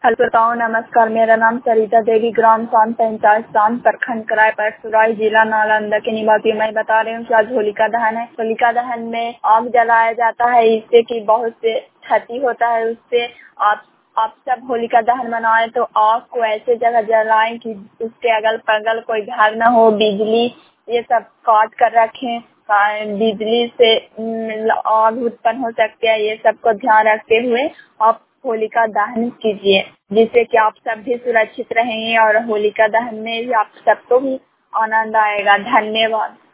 Hello श्रोताओं, नमस्कार। मेरा नाम सरिता देवी, ग्राम शान पंचायत शान प्रखंड कराय परसुराई जिला नालंदा की निवासी हूँ। मैं बता रही हूँ कि आज होलिका दहन है। होलिका दहन में आग जलाया जाता है, इससे कि बहुत से क्षति होता है। उससे आप सब होलिका दहन मनाएं तो आग को ऐसे जगह जलाएं कि उसके अगल बगल कोई घर न हो। बिजली ये सब काट कर रखें, बिजली से आग उत्पन्न हो सकती है। ये सबको ध्यान रखते हुए आप होलिका दहन कीजिए, जिससे कि आप सब भी सुरक्षित रहेंगे और होलिका दहन में भी आप सबको भी आनंद आएगा। धन्यवाद।